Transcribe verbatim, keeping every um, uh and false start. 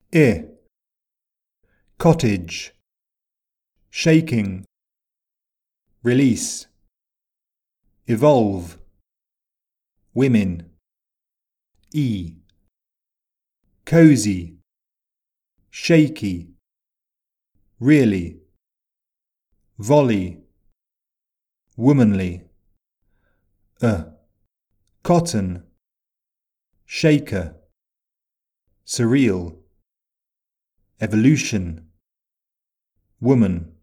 I, cottage, shaking, release, evolve, women. E, cozy, shaky, really, volley, womanly. Uh, cotton, shaker, surreal, evolution, woman.